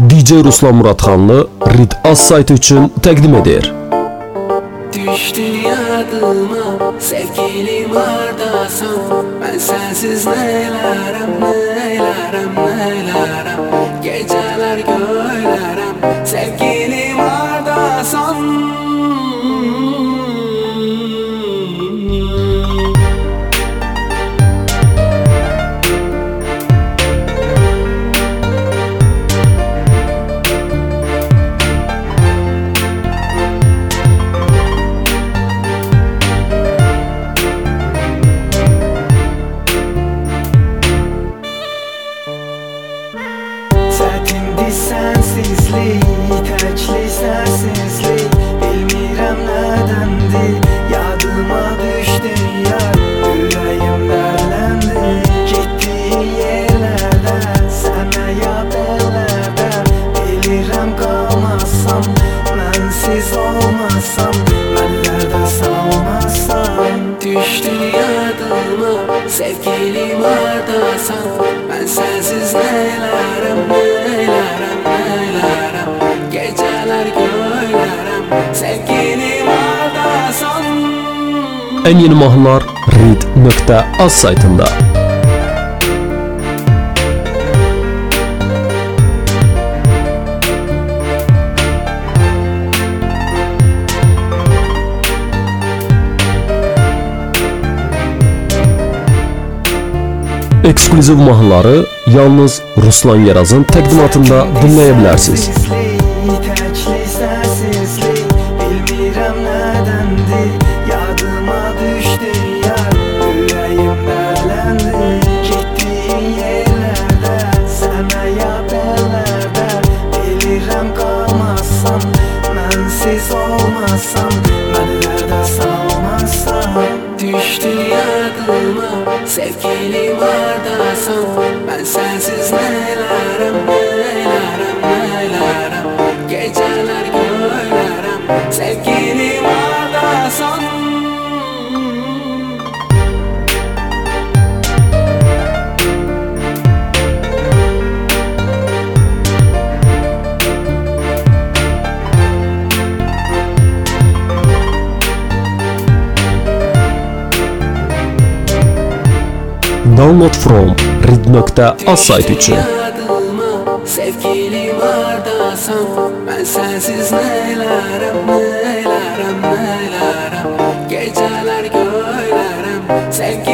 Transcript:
DJ Ruslan Muratxanlı Rid Az saytı üçün təqdim edir. Düştü yadıma sevgilim hardasan, ben sensiz neylərəm, neylərəm, neylərəm. Geceler göylərəm, sevgilim hardasan. Sensizlik, təkli səssizlik, bilmirəm nədəndir, yadıma düşdün yar, ürəyim dərləndi. Getdiyin yerlərdə, sənə yad ellərdə, bilirəm qalmazsam, mənsiz olmasam, mənlərdə salmazsam. Düşdün yadıma, sevgilim hardasan, mən sənsiz neylərəm, neylərəm, neylərəm. Geceler göylərəm, sevgilim hardasan. En yeni mahnılar rid.az saytında. Eksklüziv mahnıları yalnız Ruslan Yeraz'ın təqdimatında dinləyə bilərsiniz. Təkli səssizlik, bilmirəm nədəndir, yadıma düşdün yar, ürəyim dərləndi. Getdiyin yerlərdə, sənə yad ellərdə, bilirəm qalmazsam, mənsiz olmasam, mənlərdə salmazsam. Düşdün yadıma, sevgilim hardasan, ben sensiz neylərəm, neylərəm, neylərəm. Geceler göylərəm, sevgilim hardasan. Download from rid.az saytı üçün. Sevgilim hardasan, ben sensiz neylərəm, neylərəm, neylərəm. Geceler göylərəm, sevgilim